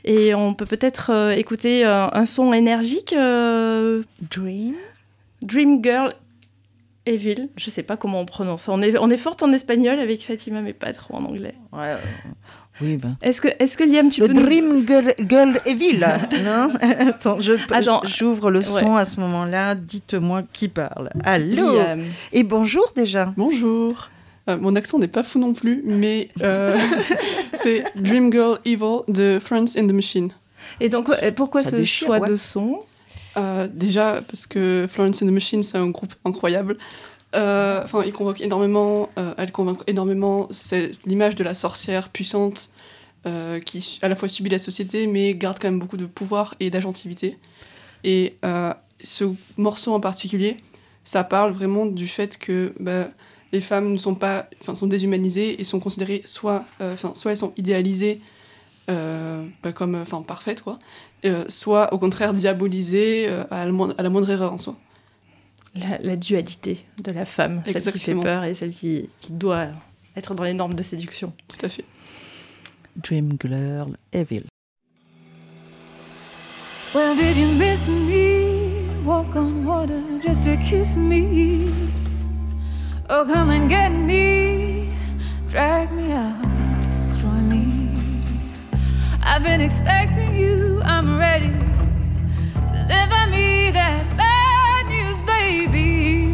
Et on peut peut-être écouter un son énergique. Dream Girl Evil. Je ne sais pas comment on prononce. On est forte en espagnol avec Fatima, mais pas trop en anglais. Ouais. Oui, ben. Est-ce que Liam, tu peux Dream Girl Evil, non? Attends, j'ouvre le son à ce moment-là. Dites-moi qui parle. Allô? Liam. Et bonjour déjà. Bonjour. Mon accent n'est pas fou non plus, mais c'est Dream Girl Evil de Florence and the Machine. Et donc, pourquoi ce choix de son? Déjà, parce que Florence and the Machine, c'est un groupe incroyable. Il convoque énormément, elle convainc énormément. C'est l'image de la sorcière puissante qui, à la fois, subit la société, mais garde quand même beaucoup de pouvoir et d'agentivité. Et ce morceau en particulier, ça parle vraiment du fait que les femmes sont déshumanisées et sont considérées soit elles sont idéalisées comme parfaites, quoi, soit au contraire diabolisées à la moindre erreur en soi. La dualité de la femme, Exactement. Celle qui fait peur et celle qui doit être dans les normes de séduction. Tout à fait. Dream Girl Evil. Well, did you miss me? Walk on water just to kiss me. Oh, come and get me. Drag me out, destroy me. I've been expecting you, I'm ready. Deliver me that bad news, baby.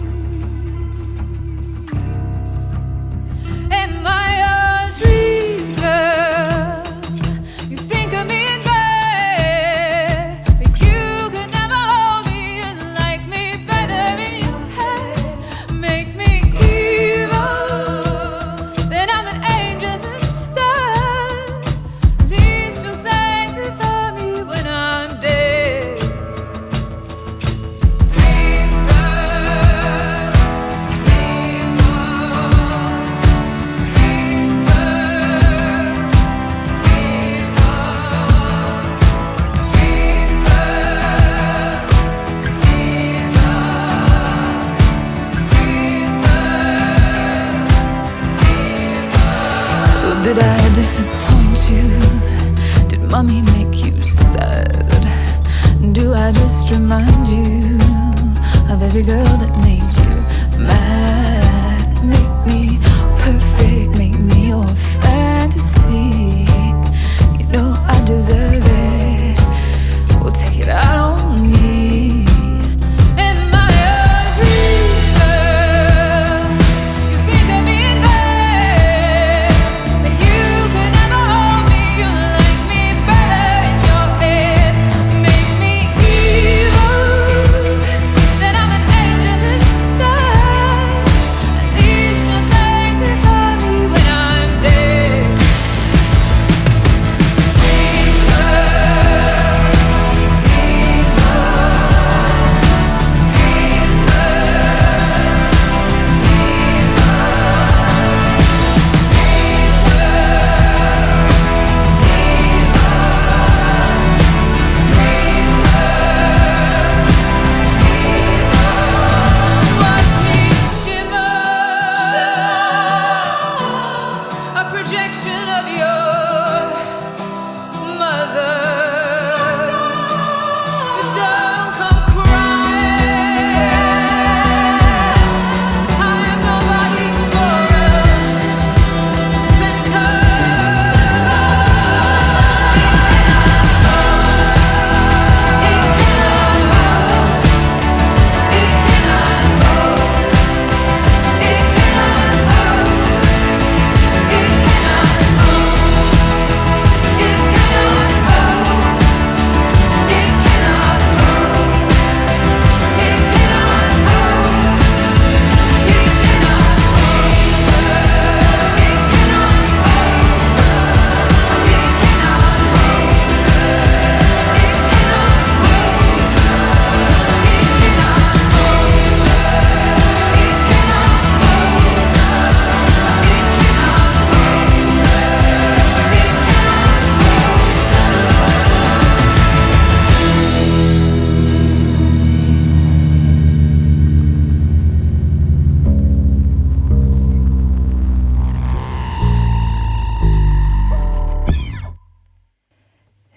Am I a dream girl? You think of me in bed, but you could never hold me and like me better in your head. Make me evil, then I'm an angel instead. At least you'll sanctify me when I'm dead. Dream girl, dream girl, dream girl, dream girl, dream girl, dream girl. Oh, did I disappoint you? Did mommy make you sad? Do I just remind you of every girl that made you mad? Make me perfect, make me your fantasy. You know I deserve it. We'll take it out on me. Am I a dream girl? You think of me in bed, but you could never hold me. You like me better in your head. Make me evil, then I'm an angel instead.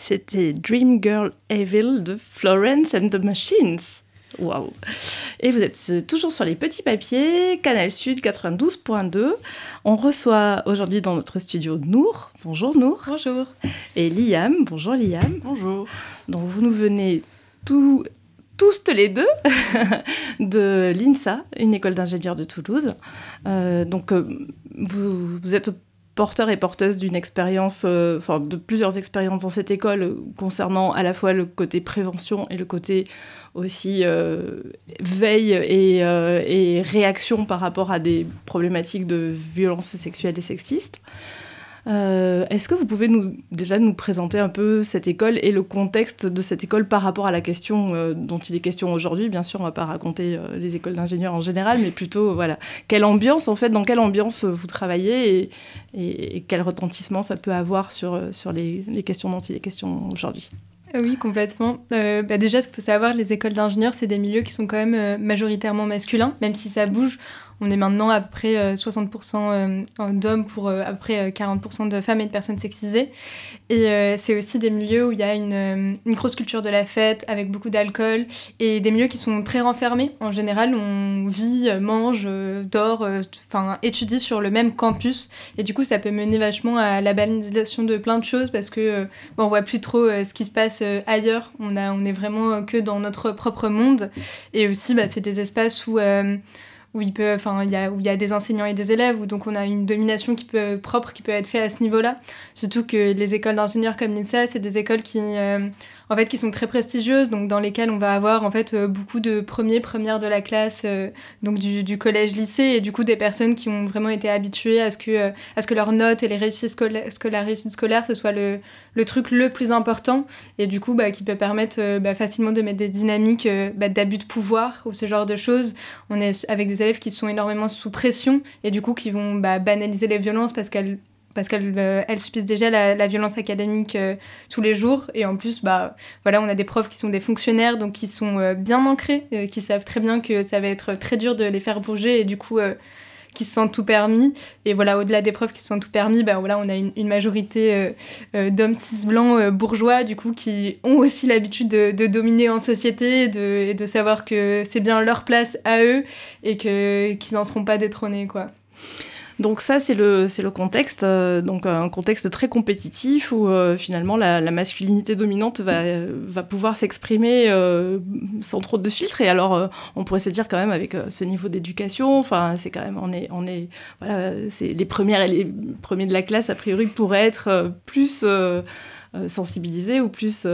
C'était Dream Girl Evil de Florence and the Machines. Waouh! Et vous êtes toujours sur les petits papiers, Canal Sud 92.2. On reçoit aujourd'hui dans notre studio Nour. Bonjour Nour. Bonjour. Et Liam. Bonjour Liam. Bonjour. Donc vous nous venez tous les deux de l'INSA, une école d'ingénieurs de Toulouse. Vous êtes porteur et porteuse d'une expérience, de plusieurs expériences dans cette école concernant à la fois le côté prévention et le côté aussi veille et réaction par rapport à des problématiques de violences sexuelles et sexistes. Est-ce que vous pouvez déjà nous présenter un peu cette école et le contexte de cette école par rapport à la question dont il est question aujourd'hui? Bien sûr, on ne va pas raconter les écoles d'ingénieurs en général, mais plutôt, dans quelle ambiance vous travaillez et quel retentissement ça peut avoir sur les questions dont il est question aujourd'hui? Oui, complètement. Déjà, ce qu'il faut savoir, les écoles d'ingénieurs, c'est des milieux qui sont quand même majoritairement masculins, même si ça bouge. On est maintenant à peu près 60% d'hommes pour à peu près 40% de femmes et de personnes sexisées. Et c'est aussi des milieux où il y a une grosse culture de la fête, avec beaucoup d'alcool, et des milieux qui sont très renfermés. En général, on vit, mange, dort, étudie sur le même campus. Et du coup, ça peut mener vachement à la banalisation de plein de choses, parce que on voit plus trop ce qui se passe ailleurs. On est vraiment que dans notre propre monde. Et aussi, c'est des espaces où il y a des enseignants et des élèves, où donc on a une domination qui peut être faite à ce niveau-là. Surtout que les écoles d'ingénieurs comme l'INSA, c'est des écoles qui sont très prestigieuses, donc dans lesquelles on va avoir beaucoup de premières de la classe, donc du collège-lycée, et du coup des personnes qui ont vraiment été habituées à ce que leurs notes et la réussite scolaire, ce soit le truc le plus important, et du coup qui peut permettre facilement de mettre des dynamiques d'abus de pouvoir ou ce genre de choses. On est avec des élèves qui sont énormément sous pression, et du coup qui vont banaliser les violences parce qu'elles subissent déjà la violence académique tous les jours. Et en plus, on a des profs qui sont des fonctionnaires, donc qui sont bien ancrés, qui savent très bien que ça va être très dur de les faire bouger, et du coup, qui se sentent tout permis. Et au-delà des profs qui se sentent tout permis, on a une majorité d'hommes cis blancs bourgeois, du coup, qui ont aussi l'habitude de dominer en société et de savoir que c'est bien leur place à eux et qu'ils n'en seront pas détrônés, quoi. Donc ça, c'est le contexte, donc un contexte très compétitif où finalement la masculinité dominante va pouvoir s'exprimer sans trop de filtres. Et alors, on pourrait se dire quand même avec ce niveau d'éducation, c'est quand même, c'est les premières et les premiers de la classe a priori pourraient être plus sensibilisés ou plus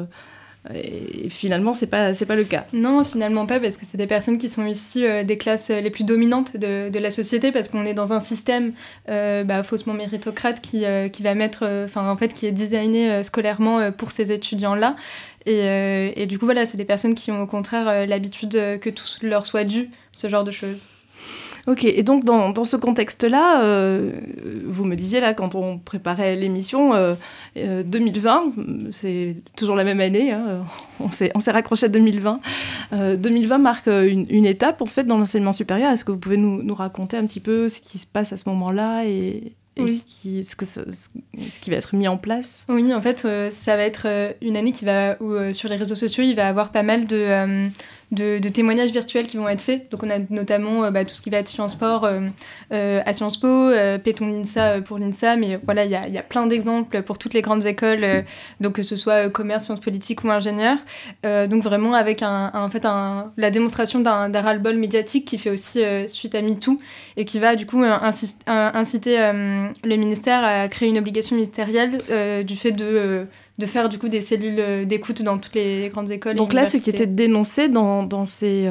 et finalement c'est pas le cas. Non, finalement pas, parce que c'est des personnes qui sont issues des classes les plus dominantes de la société, parce qu'on est dans un système faussement méritocrate qui va mettre qui est designé scolairement pour ces étudiants là, et du coup c'est des personnes qui ont au contraire l'habitude que tout leur soit dû, ce genre de choses. Ok, et donc dans ce contexte-là, vous me disiez là, quand on préparait l'émission, 2020, c'est toujours la même année, hein, on s'est raccroché à 2020. 2020 marque une étape en fait dans l'enseignement supérieur. Est-ce que vous pouvez nous raconter un petit peu ce qui se passe à ce moment-là et oui. ce qui va être mis en place? Oui, en fait, ça va être une année où sur les réseaux sociaux, il va y avoir pas mal de témoignages virtuels qui vont être faits. Donc on a notamment tout ce qui va être Sciences Po à Sciences Po, Péton l'INSA pour l'INSA, mais il y a plein d'exemples pour toutes les grandes écoles, donc que ce soit commerce, sciences politiques ou ingénieurs. Donc vraiment avec la démonstration d'un ras-le-bol médiatique qui fait aussi suite à MeToo, et qui va du coup inciter le ministère à créer une obligation ministérielle du fait de faire du coup des cellules d'écoute dans toutes les grandes écoles. Donc là, ce qui était dénoncé dans ces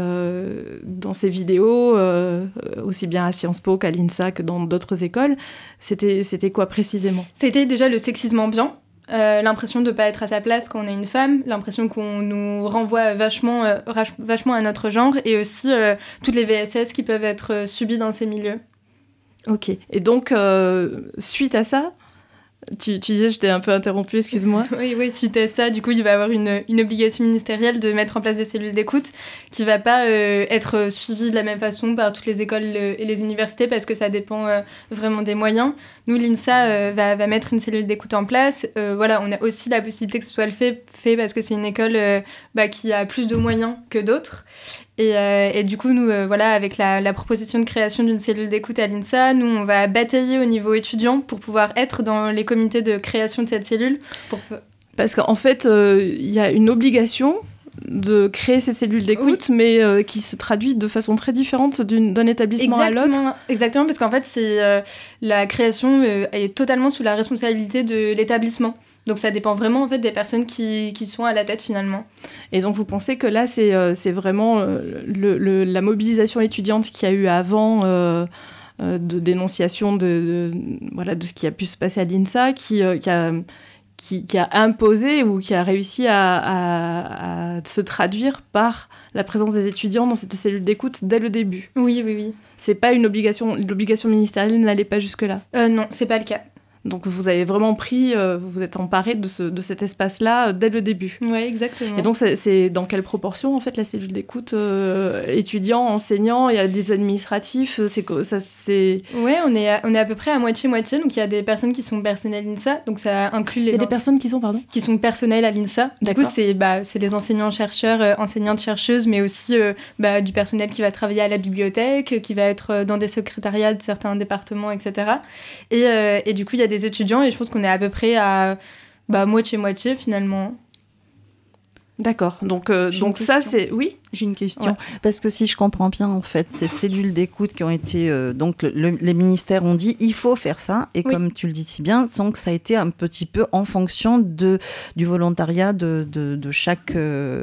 vidéos, aussi bien à Sciences Po qu'à l'INSA que dans d'autres écoles, c'était quoi précisément? C'était déjà le sexisme ambiant, l'impression de ne pas être à sa place quand on est une femme, l'impression qu'on nous renvoie vachement à notre genre, et aussi toutes les VSS qui peuvent être subies dans ces milieux. Ok, et donc suite à ça, Tu disais, je t'ai un peu interrompu, excuse-moi. Oui, suite à ça, du coup, il va y avoir une obligation ministérielle de mettre en place des cellules d'écoute qui ne va pas être suivie de la même façon par toutes les écoles et les universités parce que ça dépend vraiment des moyens. Nous, l'INSA va mettre une cellule d'écoute en place. Voilà, on a aussi la possibilité que ce soit le fait parce que c'est une école qui a plus de moyens que d'autres. Et du coup, nous, avec la proposition de création d'une cellule d'écoute à l'INSA, nous, on va batailler au niveau étudiant pour pouvoir être dans les comités de création de cette cellule. Parce qu'en fait, il y a une obligation de créer ces cellules d'écoute, mais qui se traduit de façon très différente d'un établissement à l'autre. Exactement, parce qu'en fait, la création est totalement sous la responsabilité de l'établissement. Donc ça dépend vraiment en fait des personnes qui sont à la tête finalement. Et donc vous pensez que là c'est vraiment la mobilisation étudiante qu'il y a eu avant de dénonciation de ce qui a pu se passer à l'INSA qui a imposé ou qui a réussi à se traduire par la présence des étudiants dans cette cellule d'écoute dès le début. Oui. C'est pas une obligation, l'obligation ministérielle n'allait pas jusque-là. Non, c'est pas le cas. Donc vous avez vraiment vous êtes emparé de cet espace-là dès le début. Oui, exactement. Et donc c'est dans quelle proportion en fait la cellule d'écoute étudiants, enseignants, il y a des administratifs, Ouais, on est à peu près à moitié-moitié, donc il y a des personnes qui sont personnelles l'INSA, donc ça inclut les... Il y a des personnes qui sont, pardon ? Qui sont personnelles à l'INSA. Du coup, c'est des enseignants-chercheurs, enseignantes-chercheuses, mais aussi du personnel qui va travailler à la bibliothèque, qui va être dans des secrétariats de certains départements, etc. Et du coup, il y a des étudiants et je pense qu'on est à peu près à moitié-moitié finalement. D'accord. Donc ça, c'est... Oui ? J'ai une question. Ouais. Parce que si je comprends bien, en fait, ces cellules d'écoute qui ont été... les ministères ont dit, il faut faire ça. Et comme tu le dis si bien, donc ça a été un petit peu en fonction du volontariat de chaque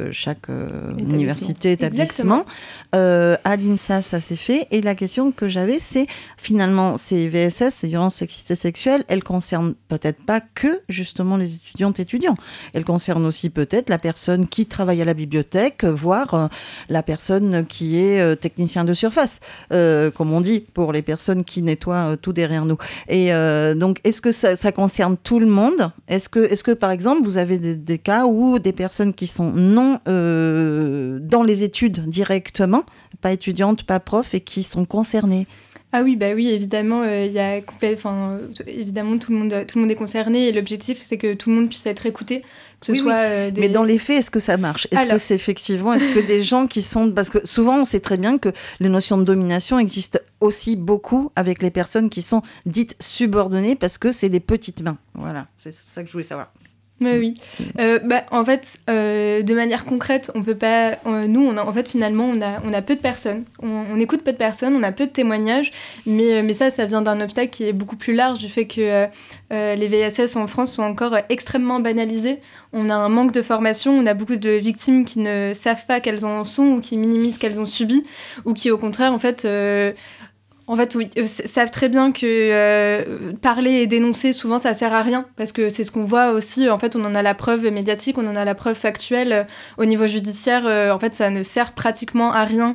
université, établissement. À l'INSA, ça s'est fait. Et la question que j'avais, c'est finalement, ces VSS, ces violences sexistes et sexuelles, elles concernent peut-être pas que, justement, les étudiants. Elles concernent aussi peut-être la personne qui travaille à la bibliothèque, voire... la personne qui est technicien de surface, comme on dit, pour les personnes qui nettoient tout derrière nous. Et donc, est-ce que ça concerne tout le monde ? Est-ce que, par exemple, vous avez des cas où des personnes qui sont non dans les études directement, pas étudiantes, pas profs, et qui sont concernées ? Ah oui, évidemment, évidemment tout le monde est concerné et l'objectif c'est que tout le monde puisse être écouté, que ce soit Mais dans les faits, est-ce que ça marche ? Est-ce que des gens qui sont... Parce que souvent, on sait très bien que les notions de domination existent aussi beaucoup avec les personnes qui sont dites subordonnées parce que c'est les petites mains. Voilà, c'est ça que je voulais savoir. Oui. En fait, de manière concrète, on peut pas. Finalement, on a peu de personnes. On écoute peu de personnes, on a peu de témoignages, mais ça vient d'un obstacle qui est beaucoup plus large du fait que les VSS en France sont encore extrêmement banalisés. On a un manque de formation, on a beaucoup de victimes qui ne savent pas qu'elles en sont ou qui minimisent qu'elles ont subi ou qui, au contraire, savent très bien que parler et dénoncer, souvent, ça sert à rien. Parce que c'est ce qu'on voit aussi. En fait, on en a la preuve médiatique, on en a la preuve factuelle. Au niveau judiciaire, ça ne sert pratiquement à rien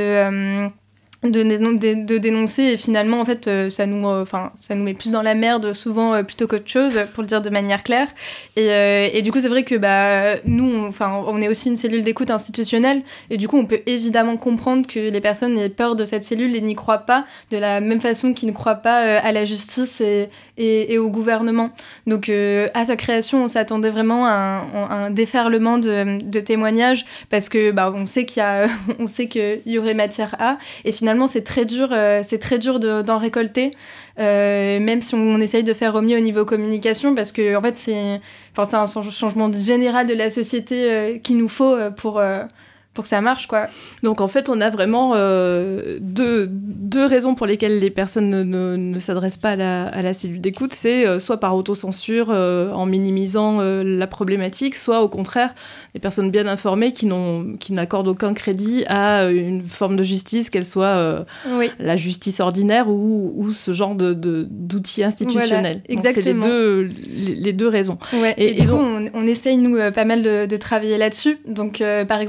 de dénoncer. Et finalement, ça nous met plus dans la merde, souvent, plutôt qu'autre chose, pour le dire de manière claire. Et du coup, c'est vrai que nous, on est aussi une cellule d'écoute institutionnelle. Et du coup, on peut évidemment comprendre que les personnes aient peur de cette cellule et n'y croient pas, de la même façon qu'ils ne croient pas à la justice et au gouvernement. Donc, à sa création, on s'attendait vraiment à un déferlement de témoignages parce que on sait qu'il y aurait matière à. Et finalement, c'est très dur d'en récolter, même si on essaye de faire au mieux au niveau communication, parce que en fait, c'est un changement général de la société qu'il nous faut pour que ça marche, quoi. Donc en fait, on a vraiment deux raisons pour lesquelles les personnes ne s'adressent pas à la cellule d'écoute. C'est soit par autocensure, en minimisant la problématique, soit au contraire, des personnes bien informées qui n'accordent aucun crédit à une forme de justice, qu'elle soit la justice ordinaire ou ce genre d'outils institutionnels. Voilà, exactement. Donc c'est les deux raisons. Ouais, et du coup, on essaye, nous, pas mal de travailler là-dessus. Donc, par exemple,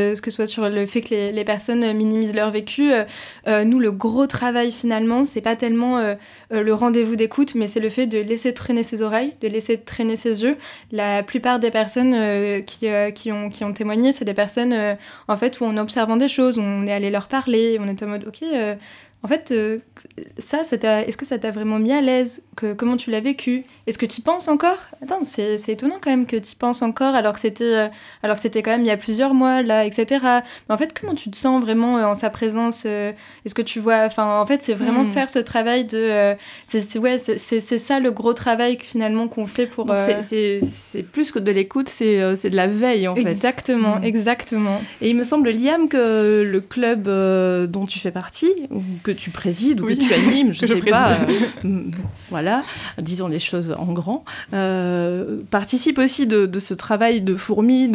ce soit sur le fait que les personnes minimisent leur vécu. Nous, le gros travail finalement, c'est pas tellement le rendez-vous d'écoute, mais c'est le fait de laisser traîner ses oreilles, de laisser traîner ses yeux. La plupart des personnes qui ont témoigné, c'est des personnes en fait où en observant des choses, on est allé leur parler, on est en mode ok. En fait, est-ce que ça t'a vraiment mis à l'aise? Comment tu l'as vécu? Est-ce que tu y penses encore? Attends, c'est étonnant quand même que tu y penses encore alors que c'était quand même il y a plusieurs mois, là, etc. Mais en fait, comment tu te sens vraiment en sa présence? Est-ce que tu vois... Enfin, en fait, c'est vraiment faire ce travail de... c'est ça le gros travail finalement qu'on fait pour... C'est plus que de l'écoute, c'est de la veille, en fait. Exactement, exactement. Et il me semble, Liam, que le club dont tu fais partie, ou que tu présides, ou que tu animes, je ne sais pas, voilà, disons les choses en grand, participe aussi de ce travail de fourmi,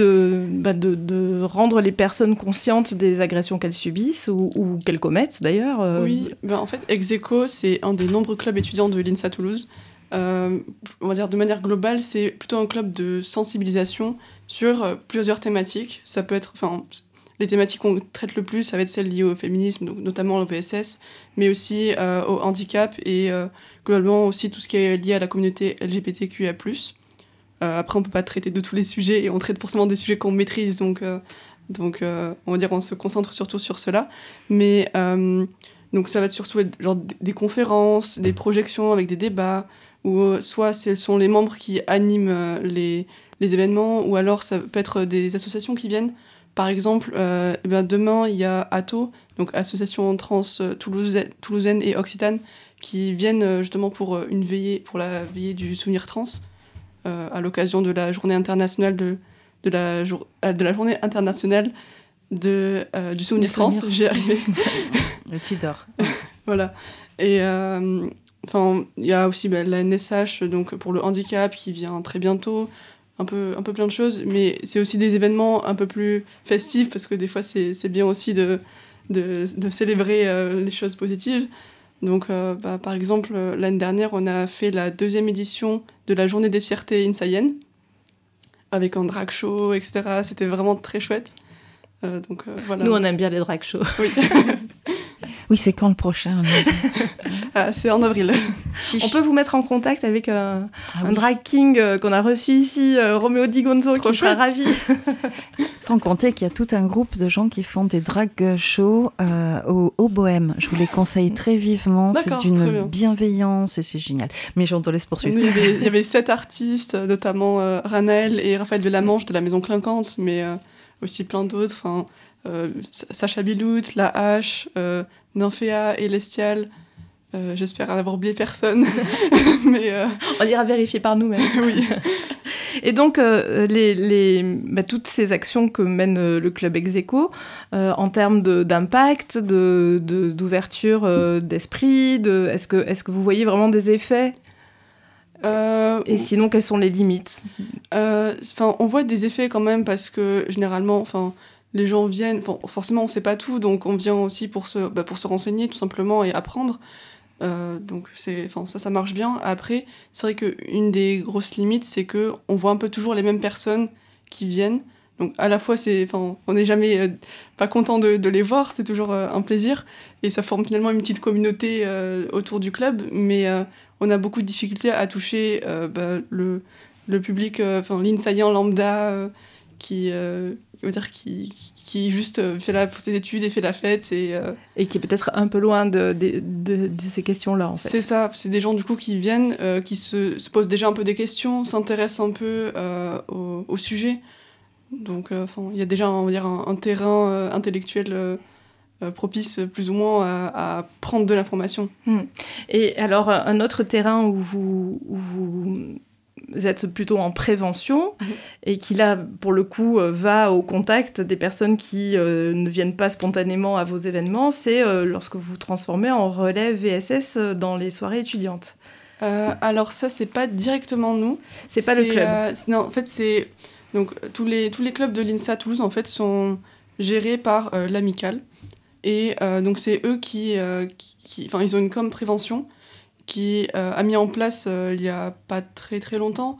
de rendre les personnes conscientes des agressions qu'elles subissent, ou qu'elles commettent d'ailleurs. Oui, en fait, Execo, c'est un des nombreux clubs étudiants de l'INSA Toulouse. On va dire de manière globale, c'est plutôt un club de sensibilisation sur plusieurs thématiques. Ça peut être... Les thématiques qu'on traite le plus, ça va être celles liées au féminisme, donc notamment au VSS, mais aussi au handicap et globalement aussi tout ce qui est lié à la communauté LGBTQIA+. Après, on ne peut pas traiter de tous les sujets et on traite forcément des sujets qu'on maîtrise, donc on va dire on se concentre surtout sur cela. Mais donc ça va surtout être genre des conférences, des projections avec des débats, ou soit ce sont les membres qui animent les événements, ou alors ça peut être des associations qui viennent. Par exemple, demain, il y a ATO, donc Association Trans Toulousaine et Occitane, qui viennent justement pour la veillée du souvenir trans, à l'occasion de la journée internationale de la journée internationale du souvenir trans. J'ai arrivé. Le Tidor. Voilà. Et il y a aussi la NSH, donc pour le handicap, qui vient très bientôt. Un peu plein de choses, mais c'est aussi des événements un peu plus festifs, parce que des fois, c'est bien aussi de célébrer les choses positives. Donc, par exemple, l'année dernière, on a fait la 2e édition de la Journée des fiertés INSAiennes, avec un drag show, etc. C'était vraiment très chouette. Voilà. Nous, on aime bien les drag shows. Oui. Oui, c'est quand le prochain? C'est en avril. On peut vous mettre en contact avec un drag king qu'on a reçu ici, Roméo Di Gonzo, qui sera ravi. Sans compter qu'il y a tout un groupe de gens qui font des drag shows au Bohème. Je vous les conseille très vivement. D'accord, c'est d'une bienveillance et c'est génial. Mais je te laisse poursuivre. Il y avait 7 artistes, notamment Ranaël et Raphaël Delamanche de la Maison Clinquante, mais aussi plein d'autres. Sacha Bilout, La Hache, Nymphéa et Lestial. J'espère n'avoir oublié personne. Mais on ira vérifier par nous-mêmes. Oui. Et donc, toutes ces actions que mène le club Execo, en termes d'impact, d'ouverture d'esprit, est-ce que vous voyez vraiment des effets ? Et sinon, quelles sont les limites ? On voit des effets quand même, parce que généralement... les gens viennent, forcément on ne sait pas tout, donc on vient aussi pour se renseigner tout simplement et apprendre. Donc ça marche bien. Après, c'est vrai qu'une des grosses limites, c'est qu'on voit un peu toujours les mêmes personnes qui viennent. Donc à la fois, on n'est jamais pas content de les voir, c'est toujours un plaisir. Et ça forme finalement une petite communauté autour du club, mais on a beaucoup de difficultés à toucher le public, l'insaillant lambda, qui juste fait ses études et fait la fête. Et qui est peut-être un peu loin de ces questions-là, en fait. C'est ça, c'est des gens du coup qui viennent, qui se posent déjà un peu des questions, s'intéressent un peu au sujet. Donc il y a déjà un terrain intellectuel propice plus ou moins à prendre de l'information. Et alors, un autre terrain où vous êtes plutôt en prévention et qui là, pour le coup, va au contact des personnes qui ne viennent pas spontanément à vos événements, c'est lorsque vous vous transformez en relais VSS dans les soirées étudiantes. Alors ça, c'est pas directement nous. C'est pas le club. Non, en fait, c'est... Donc, tous les clubs de l'INSA Toulouse, en fait, sont gérés par l'amicale. Et donc, c'est eux qui ils ont une com prévention qui a mis en place il y a pas très très longtemps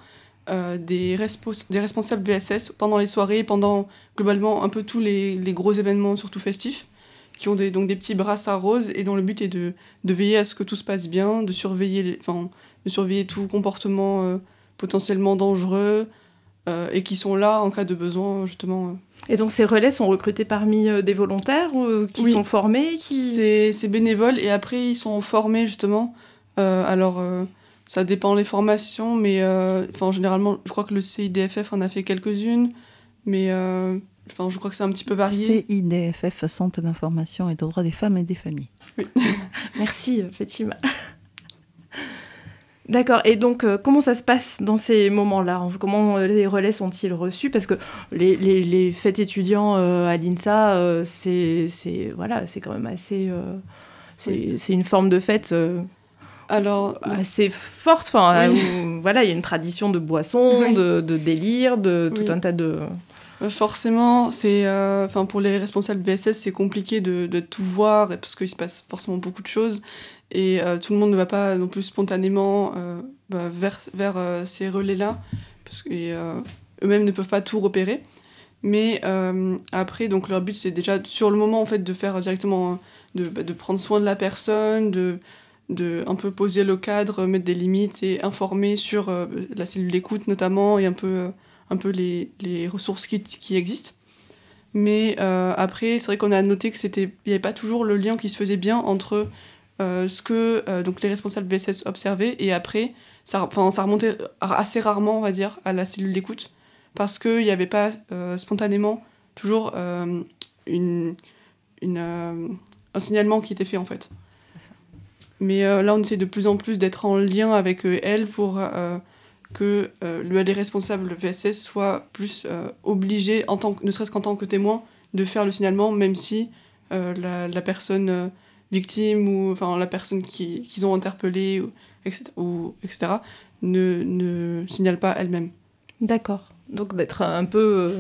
des responsables VSS pendant les soirées, pendant globalement un peu tous les gros événements, surtout festifs, qui ont donc des petits brassards roses et dont le but est de veiller à ce que tout se passe bien, de surveiller tout comportement potentiellement dangereux et qui sont là en cas de besoin, justement. Et donc ces relais sont recrutés parmi des volontaires qui sont formés C'est bénévole et après ils sont formés justement. Ça dépend des formations, mais généralement je crois que le CIDFF en a fait quelques-unes, mais je crois que c'est un petit peu varié. CIDFF, Centre d'information et de droits des femmes et des familles. Oui. Merci Fatima. D'accord, et donc comment ça se passe dans ces moments-là ? Comment les relais sont-ils reçus ? Parce que les fêtes étudiants à l'INSA, c'est quand même assez... c'est une forme de fête assez forte. Où, il y a une tradition de boissons, de délire, de tout un tas de... Forcément, pour les responsables VSS, c'est compliqué de tout voir parce qu'il se passe forcément beaucoup de choses. Et tout le monde ne va pas non plus spontanément vers ces relais-là, parce qu'eux-mêmes ne peuvent pas tout repérer. Mais après, donc, leur but, c'est déjà, sur le moment, en fait, de faire directement, de prendre soin de la personne, de un peu poser le cadre, mettre des limites et informer sur la cellule d'écoute, notamment, et un peu les ressources qui existent. Mais après, c'est vrai qu'on a noté qu'il n'y avait pas toujours le lien qui se faisait bien entre... ce que donc les responsables VSS observaient, et après ça remontait assez rarement, on va dire, à la cellule d'écoute, parce qu'il n'y avait pas spontanément toujours un signalement qui était fait, en fait. C'est ça. Mais là on essaie de plus en plus d'être en lien avec elles pour que les responsables VSS soient plus obligés, ne serait-ce qu'en tant que témoins, de faire le signalement, même si la personne victime ou la personne qu'ils ont interpellée, etc., ne signale pas elle-même. D'accord. Donc d'être un peu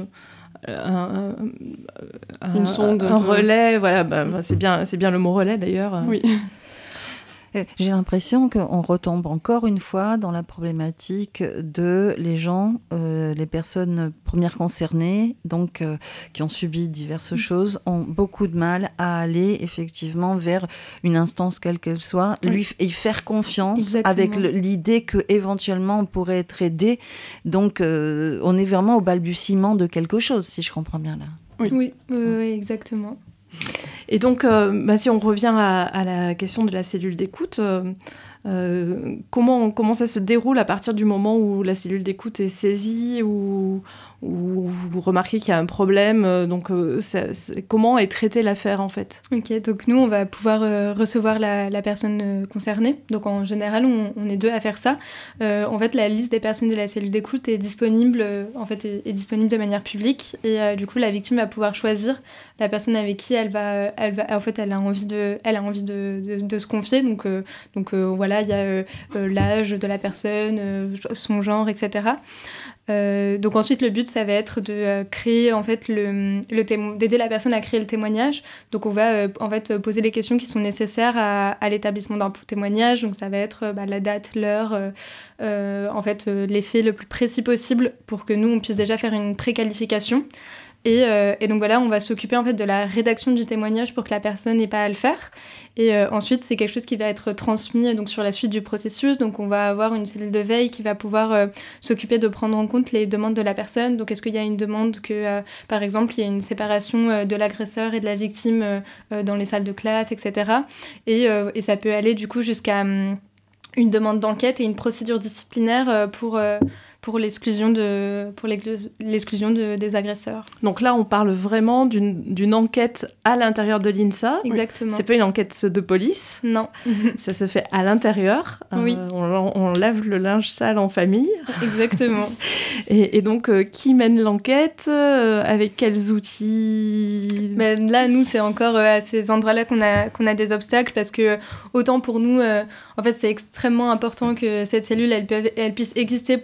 une sonde, un relais, c'est bien le mot relais d'ailleurs. Oui. J'ai l'impression qu'on retombe encore une fois dans la problématique de les gens, les personnes premières concernées, donc qui ont subi diverses choses, ont beaucoup de mal à aller effectivement vers une instance quelle qu'elle soit, y faire confiance. Exactement. Avec l'idée qu'éventuellement on pourrait être aidé. Donc on est vraiment au balbutiement de quelque chose, si je comprends bien là. Oui, exactement. Et donc, si on revient à la question de la cellule d'écoute, comment ça se déroule à partir du moment où la cellule d'écoute est saisie, ou vous remarquez qu'il y a un problème, comment est traitée l'affaire en fait ? Ok, donc nous on va pouvoir recevoir la personne concernée, donc en général on est deux à faire ça. En fait la liste des personnes de la cellule d'écoute est disponible, est disponible de manière publique, et du coup la victime va pouvoir choisir la personne avec qui elle a envie de se confier, donc il y a l'âge de la personne, son genre, etc. Donc ensuite le but ça va être de créer en fait d'aider la personne à créer le témoignage. Donc on va poser les questions qui sont nécessaires à l'établissement d'un témoignage. Donc ça va être la date, l'heure, les faits le plus précis possible pour que nous on puisse déjà faire une préqualification. Et donc voilà, on va s'occuper en fait de la rédaction du témoignage pour que la personne n'ait pas à le faire. Et ensuite, c'est quelque chose qui va être transmis donc, sur la suite du processus. Donc on va avoir une cellule de veille qui va pouvoir s'occuper de prendre en compte les demandes de la personne. Donc est-ce qu'il y a une demande que, par exemple, il y a une séparation de l'agresseur et de la victime dans les salles de classe, etc. Et ça peut aller du coup jusqu'à une demande d'enquête et une procédure disciplinaire pour l'exclusion des agresseurs. Donc là, on parle vraiment d'une enquête à l'intérieur de l'INSA. Exactement. C'est pas une enquête de police. Non. Ça se fait à l'intérieur. Oui. On lave le linge sale en famille. Exactement. Et donc, qui mène l'enquête avec quels outils ? Là, nous, c'est encore à ces endroits-là qu'on a des obstacles, parce que autant pour nous, en fait, c'est extrêmement important que cette cellule, elle puisse exister pour avoir une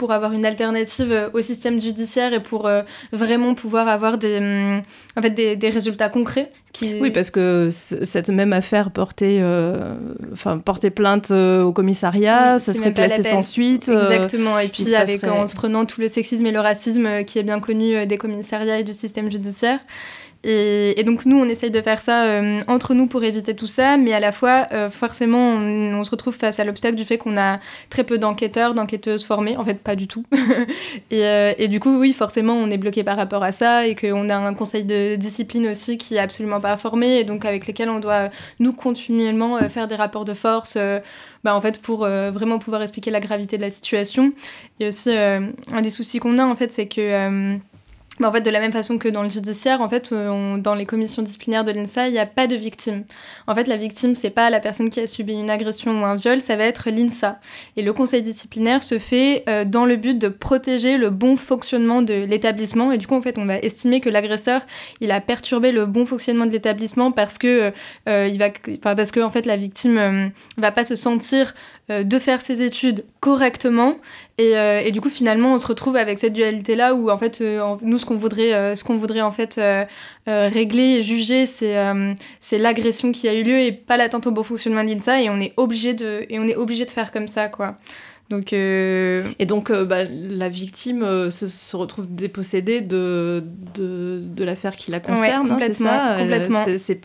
alternative au système judiciaire et pour vraiment pouvoir avoir des résultats concrets. Oui, parce que cette même affaire porter plainte au commissariat, ça serait classé sans suite. Exactement, et puis en se prenant tout le sexisme et le racisme qui est bien connu des commissariats et du système judiciaire. Et donc nous, on essaye de faire ça entre nous pour éviter tout ça, mais à la fois, forcément, on se retrouve face à l'obstacle du fait qu'on a très peu d'enquêteurs, d'enquêteuses formées, en fait pas du tout. et du coup, oui, forcément, on est bloqué par rapport à ça, et qu'on a un conseil de discipline aussi qui est absolument pas formé, et donc avec lesquels on doit, nous, continuellement faire des rapports de force, en fait, pour vraiment pouvoir expliquer la gravité de la situation. Et aussi, un des soucis qu'on a, en fait, c'est que... en fait, de la même façon que dans le judiciaire, en fait, dans les commissions disciplinaires de l'INSA, il n'y a pas de victime. En fait, la victime, c'est pas la personne qui a subi une agression ou un viol, ça va être l'INSA. Et le conseil disciplinaire se fait dans le but de protéger le bon fonctionnement de l'établissement. Et du coup, en fait, on va estimer que l'agresseur, il a perturbé le bon fonctionnement de l'établissement parce que en fait, la victime va pas se sentir de faire ses études correctement et du coup finalement on se retrouve avec cette dualité là où en fait nous ce qu'on voudrait en fait régler et juger c'est l'agression qui a eu lieu et pas l'atteinte au bon fonctionnement de l'INSA et on est obligé de faire comme ça quoi. Donc, Et donc, la victime se retrouve dépossédée de l'affaire qui la concerne, ouais, hein, c'est ça. Complètement.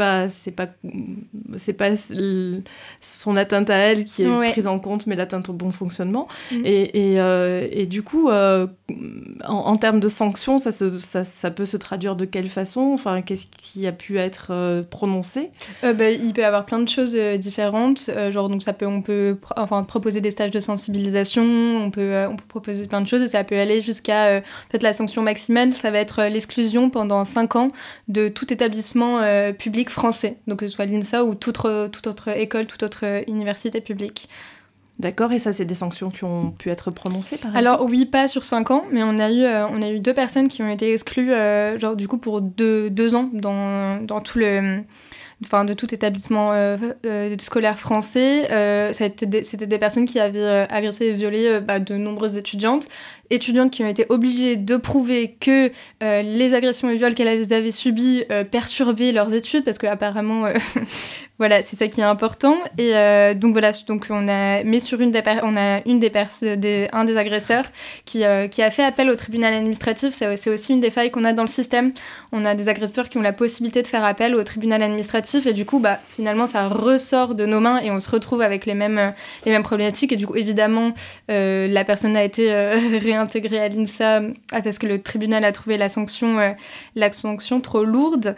C'est pas son atteinte à elle qui est ouais. prise en compte, mais l'atteinte au bon fonctionnement. Mmh. Et du coup, en termes de sanctions, ça peut se traduire de quelle façon ? Enfin, qu'est-ce qui a pu être prononcé ? Il peut y avoir plein de choses différentes. Donc on peut proposer des stages de sensibilisation. On peut proposer plein de choses et ça peut aller jusqu'à la sanction maximale, ça va être l'exclusion pendant 5 ans de tout établissement public français, donc que ce soit l'INSA ou toute autre école, toute autre université publique. D'accord, et ça, c'est des sanctions qui ont pu être prononcées, par exemple ? Alors oui, pas sur 5 ans, mais on a eu 2 personnes qui ont été exclues, du coup, pour 2 ans dans tout le... de tout établissement scolaire français. C'était des personnes qui avaient agressé et violé de nombreuses étudiantes qui ont été obligées de prouver que les agressions et viols qu'elles avaient subis perturbaient leurs études, parce qu'apparemment, voilà, c'est ça qui est important. Et donc on a mis sur un des agresseurs qui a fait appel au tribunal administratif. C'est aussi une des failles qu'on a dans le système. On a des agresseurs qui ont la possibilité de faire appel au tribunal administratif, et du coup, finalement, ça ressort de nos mains et on se retrouve avec les mêmes problématiques. Et du coup, évidemment, la personne a été réintégrée à l'INSA parce que le tribunal a trouvé la sanction trop lourde.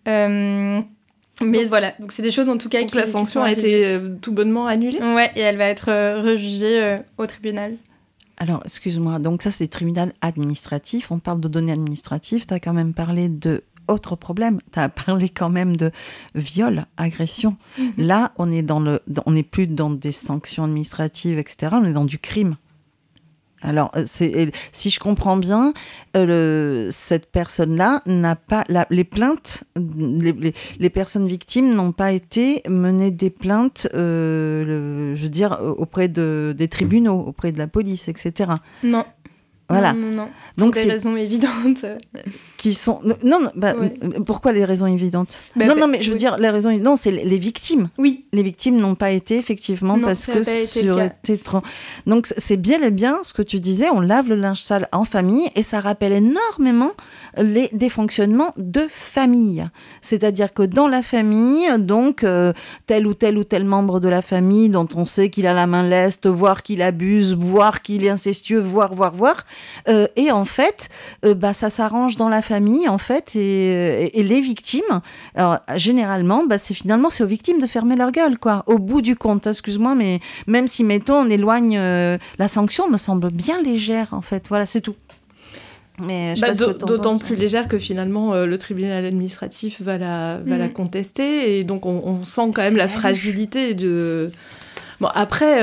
Mais voilà, donc c'est des choses en tout cas donc la sanction a été tout bonnement annulée ? Ouais, et elle va être rejugée au tribunal. Alors, excuse-moi, donc ça c'est tribunal administratif, on parle de données administratives, tu as quand même parlé de autre problème, tu as parlé quand même de viol, agression. Mm-hmm. Là, on n'est plus dans des sanctions administratives, etc., on est dans du crime. Alors, si je comprends bien, cette personne-là n'a pas... les plaintes, les personnes victimes n'ont pas été menées des plaintes, auprès des tribunaux, auprès de la police, etc. Non. Voilà. Non. Donc, pour des raisons évidentes. Qui sont... ouais. Pourquoi les raisons évidentes ? Mais je veux dire, les raisons évidentes, c'est les victimes. Oui. Les victimes n'ont pas été, effectivement, parce que ça aurait été... Donc, c'est bien et bien ce que tu disais, on lave le linge sale en famille, et ça rappelle énormément les dysfonctionnements de famille. C'est-à-dire que dans la famille, donc, tel ou tel membre de la famille dont on sait qu'il a la main leste, voire qu'il abuse, voire qu'il est incestueux, voire... et en fait, ça s'arrange dans la famille, en fait, et les victimes, alors, généralement, c'est aux victimes de fermer leur gueule, quoi. Au bout du compte, excuse-moi, mais même si, mettons, on éloigne la sanction, me semble bien légère, en fait. Voilà, c'est tout. Mais d'autant plus légère que finalement le tribunal administratif va la contester, et donc on sent quand même la fragilité de... Bon, après,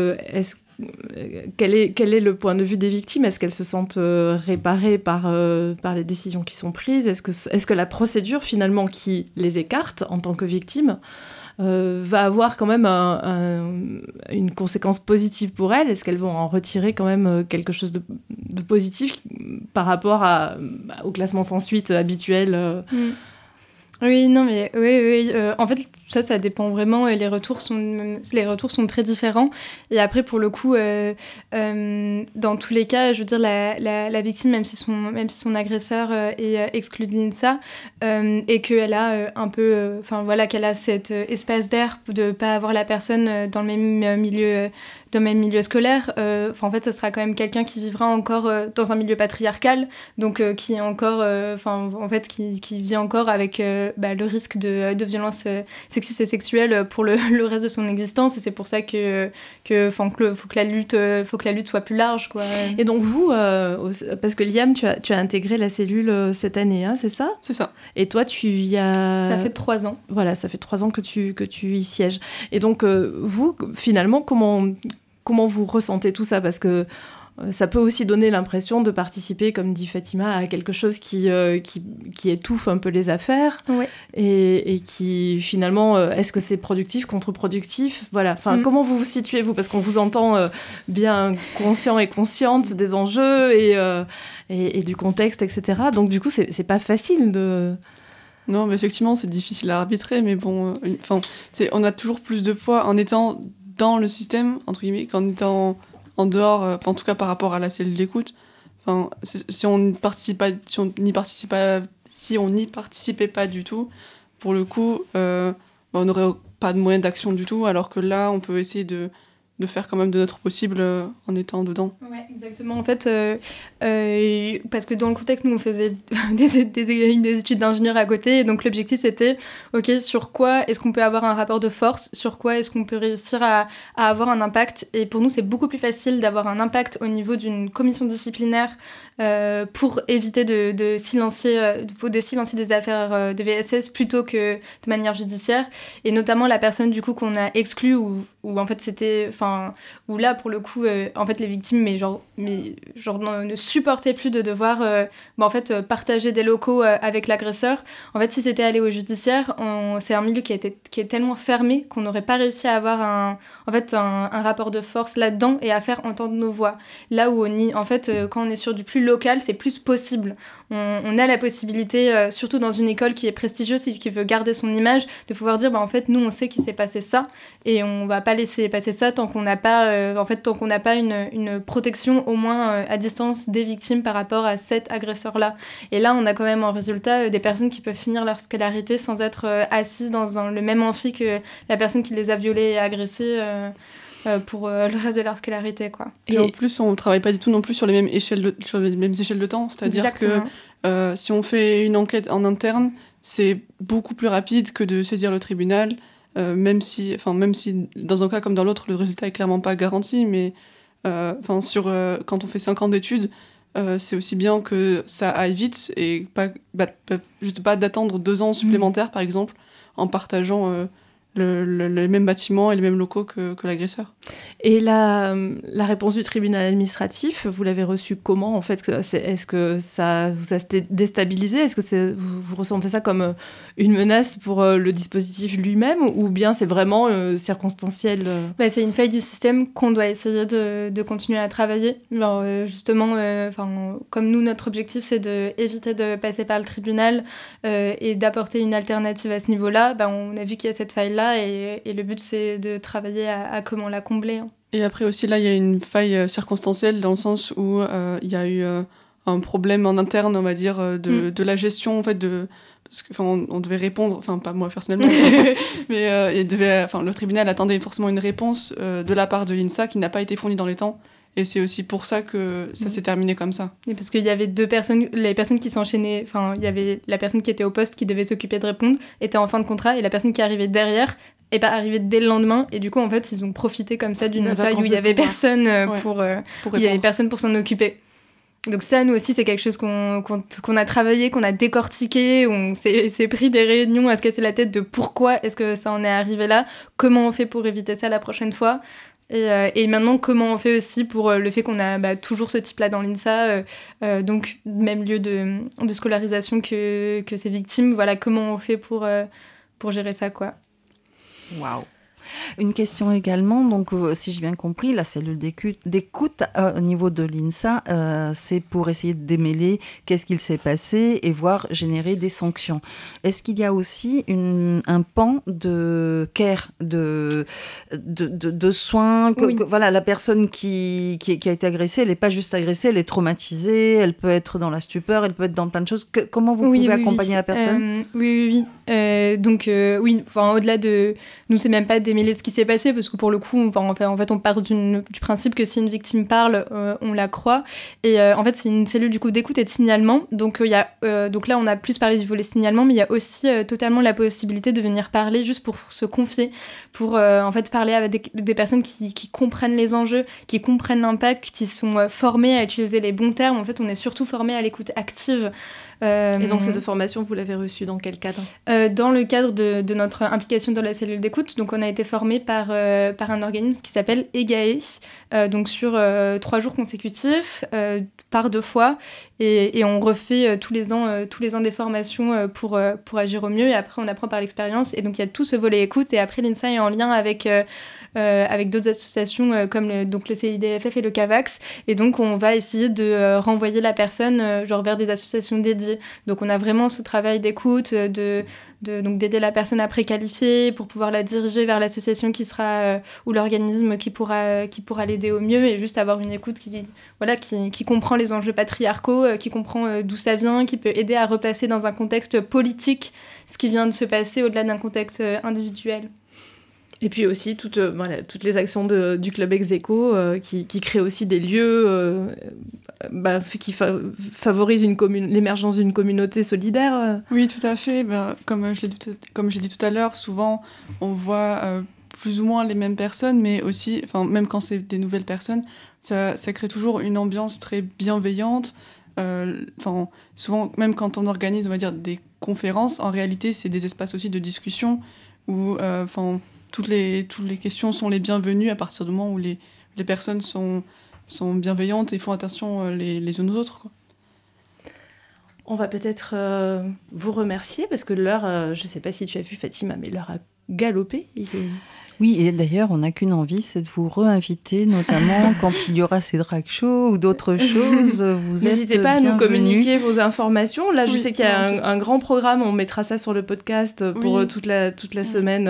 quel est le point de vue des victimes ? Est-ce qu'elles se sentent réparées par les décisions qui sont prises ? Est-ce que la procédure, finalement, qui les écarte en tant que victimes, va avoir quand même une conséquence positive pour elles? Est-ce qu'elles vont en retirer quand même quelque chose de positif par rapport au classement sans suite habituel? Oui, non, mais oui. En fait, ça dépend vraiment. Et les retours sont très différents. Et après, pour le coup, dans tous les cas, je veux dire, la victime, même si son agresseur est exclu de l'INSA, et qu'elle a un peu, qu'elle a cet espace d'air de ne pas avoir la personne dans le même milieu scolaire, en fait, ça sera quand même quelqu'un qui vivra encore dans un milieu patriarcal, donc qui est encore, qui vit encore avec le risque de violences sexistes et sexuelles pour le reste de son existence, et c'est pour ça que faut que la lutte soit plus large, quoi. Et donc vous, parce que Liam, tu as intégré la cellule cette année, hein, c'est ça ? C'est ça. Et toi, tu y as... Ça fait 3 ans. Voilà, ça fait 3 ans que tu y sièges. Et donc, vous, finalement, comment vous ressentez tout ça ? Parce que ça peut aussi donner l'impression de participer, comme dit Fatima, à quelque chose qui étouffe un peu les affaires. Ouais. Et qui, finalement, est-ce que c'est productif, contre-productif ? Voilà. Comment vous vous situez, vous ? Parce qu'on vous entend bien conscient et consciente des enjeux et du contexte, etc. Donc, du coup, c'est pas facile de... Non, mais effectivement, c'est difficile à arbitrer, mais bon, on a toujours plus de poids en étant dans le système, entre guillemets, qu'en étant en dehors, en tout cas par rapport à la cellule d'écoute. Si on n'y participait pas du tout, pour le coup, on n'aurait pas de moyens d'action du tout, alors que là, on peut essayer de faire quand même de notre possible en étant dedans. Ouais, exactement. En fait, parce que dans le contexte, nous, on faisait des études d'ingénieur à côté, et donc l'objectif, c'était, OK, sur quoi est-ce qu'on peut avoir un rapport de force ? Sur quoi est-ce qu'on peut réussir à avoir un impact ? Et pour nous, c'est beaucoup plus facile d'avoir un impact au niveau d'une commission disciplinaire pour éviter de silencier des affaires de VSS plutôt que de manière judiciaire. Et notamment la personne, du coup, qu'on a exclue, où en fait, c'était... où là, pour le coup, en fait, les victimes, ne supportaient plus de devoir partager des locaux avec l'agresseur. En fait, si c'était allé au judiciaire, c'est un milieu qui est tellement fermé qu'on n'aurait pas réussi à avoir un rapport de force là-dedans et à faire entendre nos voix. Là où quand on est sur du plus local, c'est plus possible. On a la possibilité, surtout dans une école qui est prestigieuse et qui veut garder son image, de pouvoir dire, nous, on sait qu'il s'est passé ça, et on va pas laisser passer ça tant qu'on n'a pas, une protection, au moins à distance, des victimes par rapport à cet agresseur-là. Et là, on a quand même en résultat des personnes qui peuvent finir leur scolarité sans être assises dans le même amphi que la personne qui les a violées et agressées pour le reste de leur scolarité, quoi. Et en plus, on travaille pas du tout non plus sur les mêmes échelles de temps, c'est-à-dire Exactement. que si on fait une enquête en interne, c'est beaucoup plus rapide que de saisir le tribunal, même si dans un cas comme dans l'autre, le résultat est clairement pas garanti, mais quand on fait 5 ans d'études, c'est aussi bien que ça aille vite et juste pas d'attendre 2 ans supplémentaires, par exemple, en partageant les mêmes bâtiments et les mêmes locaux que l'agresseur. Et la réponse du tribunal administratif, vous l'avez reçue comment, en fait ? Est-ce que ça vous a déstabilisé ? Est-ce que vous ressentez ça comme une menace pour le dispositif lui-même, ou bien c'est vraiment circonstanciel ? C'est une faille du système qu'on doit essayer de continuer à travailler. Alors, justement, comme nous, notre objectif, c'est d'éviter de passer par le tribunal et d'apporter une alternative à ce niveau-là. On a vu qu'il y a cette faille-là, et le but, c'est de travailler à comment la combler. Hein. Et après aussi, là, il y a une faille circonstancielle dans le sens où il y a eu un problème en interne, on va dire, de la gestion, en fait, parce que on devait répondre, pas moi personnellement, mais le tribunal attendait forcément une réponse de la part de l'INSA qui n'a pas été fournie dans les temps. Et c'est aussi pour ça que ça s'est terminé comme ça. Et parce qu'il y avait 2 personnes, les personnes qui s'enchaînaient, il y avait la personne qui était au poste qui devait s'occuper de répondre, était en fin de contrat, et la personne qui arrivait derrière est pas arrivée dès le lendemain, et du coup, en fait, ils ont profité comme ça d'une faille où il y avait personne il y avait personne pour s'en occuper. Donc ça, nous aussi, c'est quelque chose qu'on a travaillé, qu'on a décortiqué, on s'est pris des réunions à se casser la tête de pourquoi est-ce que ça en est arrivé là, comment on fait pour éviter ça la prochaine fois. Et maintenant, comment on fait aussi pour le fait qu'on a toujours ce type-là dans l'INSA, donc même lieu de scolarisation que ces victimes, voilà, comment on fait pour gérer ça, quoi. Waouh. Une question également, donc si j'ai bien compris, la cellule d'écoute au niveau de l'INSA, c'est pour essayer de démêler qu'est-ce qu'il s'est passé et voir générer des sanctions. Est-ce qu'il y a aussi un pan de care, de soins Oui. Voilà, la personne qui a été agressée, elle n'est pas juste agressée, elle est traumatisée, elle peut être dans la stupeur, elle peut être dans plein de choses. Comment vous pouvez accompagner la personne? Oui. Donc, oui, au-delà de... Nous, c'est même pas démêler ce qui s'est passé, parce que pour le coup, on part du principe que si une victime parle, on la croit. Et en fait, c'est une cellule du coup d'écoute et de signalement. Donc, donc là, on a plus parlé du volet signalement, mais il y a aussi totalement la possibilité de venir parler juste pour se confier, pour en fait parler avec des personnes qui comprennent les enjeux, qui comprennent l'impact, qui sont formées à utiliser les bons termes. En fait, on est surtout formés à l'écoute active. Et donc cette formation, vous l'avez reçue dans quel cadre ? Dans le cadre de notre implication dans la cellule d'écoute. Donc on a été formé par un organisme qui s'appelle EGAE, donc sur 3 jours consécutifs, par 2 fois, et on refait tous les ans des formations pour agir au mieux, et après on apprend par l'expérience. Et donc il y a tout ce volet écoute, et après l'INSA est en lien avec d'autres associations comme le CIDFF et le CAVAX, et donc on va essayer de renvoyer la personne vers des associations dédiées. Donc on a vraiment ce travail d'écoute, donc d'aider la personne à préqualifier pour pouvoir la diriger vers l'association qui sera ou l'organisme qui pourra l'aider au mieux, et juste avoir une écoute qui comprend les enjeux patriarcaux, qui comprend d'où ça vient, qui peut aider à replacer dans un contexte politique ce qui vient de se passer au-delà d'un contexte individuel. Et puis aussi toutes les actions du club Execo qui créent aussi des lieux qui favorisent l'émergence d'une communauté solidaire. Oui, tout à fait. Comme je l'ai dit tout à l'heure, souvent on voit plus ou moins les mêmes personnes, mais aussi, même quand c'est des nouvelles personnes, ça crée toujours une ambiance très bienveillante. Souvent, même quand on organise, on va dire, des conférences, en réalité, c'est des espaces aussi de discussion où toutes les questions sont les bienvenues à partir du moment où les personnes sont bienveillantes et font attention les unes aux autres, quoi. On va peut-être vous remercier, parce que l'heure, je ne sais pas si tu as vu Fatima, mais l'heure a galopé. Oui, et d'ailleurs, on n'a qu'une envie, c'est de vous réinviter, notamment quand il y aura ces drag shows ou d'autres choses. N'hésitez pas à nous communiquer vos informations. Là, je sais qu'il y a un grand programme, on mettra ça sur le podcast pour toute la semaine.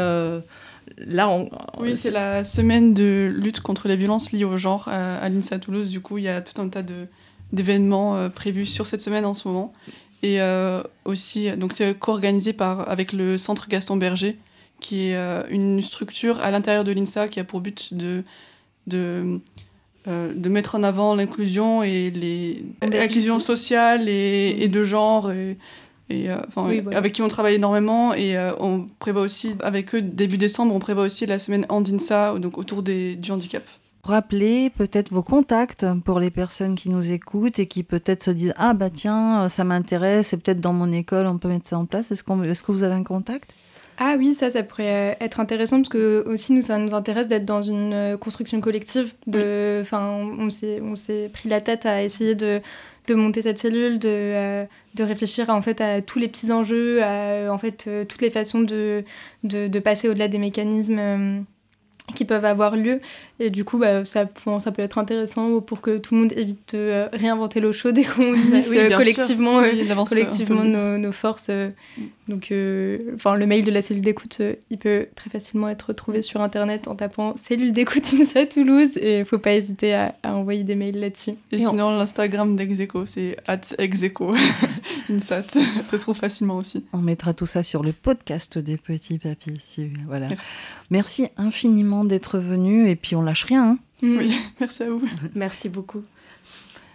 C'est la semaine de lutte contre les violences liées au genre à l'INSA Toulouse. Du coup, il y a tout un tas d'événements prévus sur cette semaine en ce moment. Et aussi, donc c'est co-organisé avec le Centre Gaston Berger, qui est une structure à l'intérieur de l'INSA qui a pour but de mettre en avant l'inclusion et l'inclusion sociale et de genre. Avec qui on travaille énormément, et on prévoit aussi, avec eux, début décembre, on prévoit aussi la semaine Andinsa, donc autour du handicap. Rappelez peut-être vos contacts pour les personnes qui nous écoutent et qui peut-être se disent « Ah bah tiens, ça m'intéresse, c'est peut-être dans mon école, on peut mettre ça en place ». Est-ce que vous avez un contact ? Ah oui, ça pourrait être intéressant, parce que aussi ça nous intéresse d'être dans une construction collective. On s'est pris la tête à essayer de monter cette cellule, de réfléchir à tous les petits enjeux, à toutes les façons de passer au-delà des mécanismes qui peuvent avoir lieu. Et du coup, ça peut être intéressant pour que tout le monde évite de réinventer l'eau chaude et qu'on unisse collectivement nos forces. Donc, le mail de la cellule d'écoute, il peut très facilement être retrouvé sur Internet en tapant cellule d'écoute INSA Toulouse, et il ne faut pas hésiter à envoyer des mails là-dessus. Et sinon, l'Instagram d'Execo, c'est @Execo INSAT. Ça se trouve facilement aussi. On mettra tout ça sur le podcast des petits papiers ici. Voilà. Merci infiniment d'être venu, et puis on lâche rien. Oui, merci à vous. Merci beaucoup.